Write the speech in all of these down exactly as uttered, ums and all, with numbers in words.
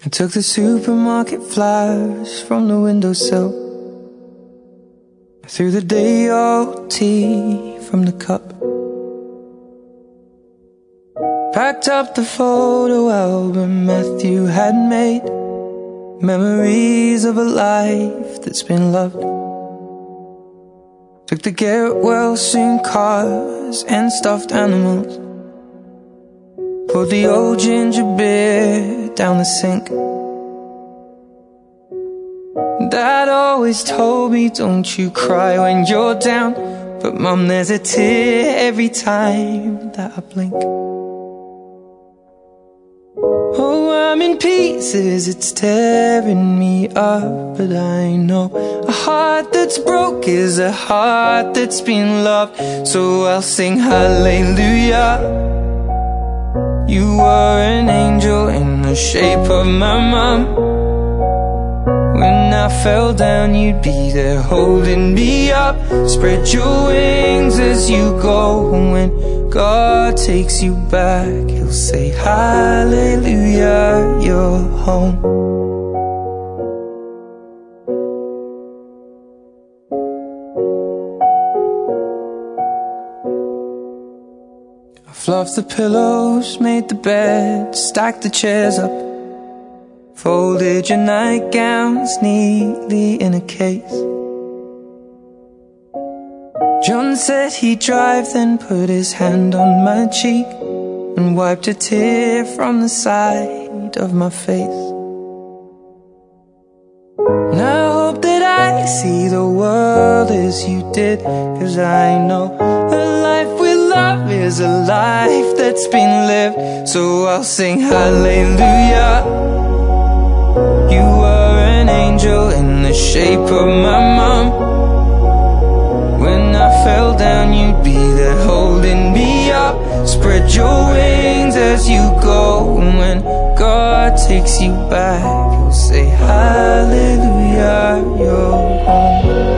I took the supermarket flyers from the windowsill. I threw the day old tea from the cup. Packed up the photo album Matthew had made, memories of a life that's been loved. Took the get well soon cars and stuffed animals, poured the old ginger beer down the sink. Dad always told me, don't you cry when you're down, but Mum, there's a tear every time that I blink. Oh, I'm in pieces, it's tearing me up, but I know a heart that's broke is a heart that's been loved. So I'll sing hallelujah. You were an angel in the shape of my mom. When I fell down, you'd be there holding me up. Spread your wings as you go. When God takes you back, He'll say hallelujah, you're home. I fluffed the pillows, made the bed, stacked the chairs up, folded your nightgowns neatly in a case. John said he'd drive, then put his hand on my cheek and wiped a tear from the side of my face. And I hope that I see the world as you did, 'cause I know a life with love is a life that's been lived. So I'll sing hallelujah. You were an angel in the shape of my mom. When I fell down, you'd be there holding me up. Spread your wings as you go. And when God takes you back, He'll say hallelujah, you're home.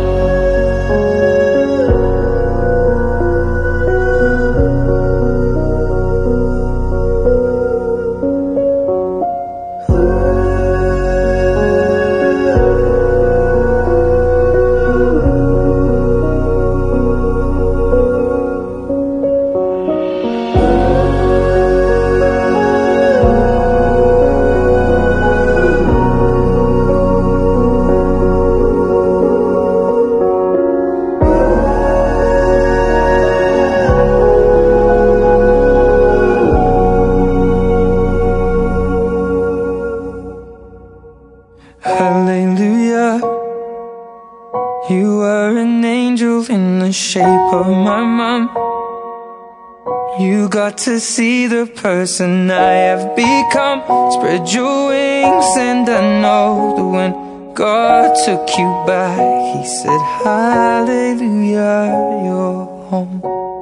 Hallelujah. You were an angel in the shape of my mom. You got to see the person I have become. Spread your wings and I know that when God took you back, He said hallelujah, you're home.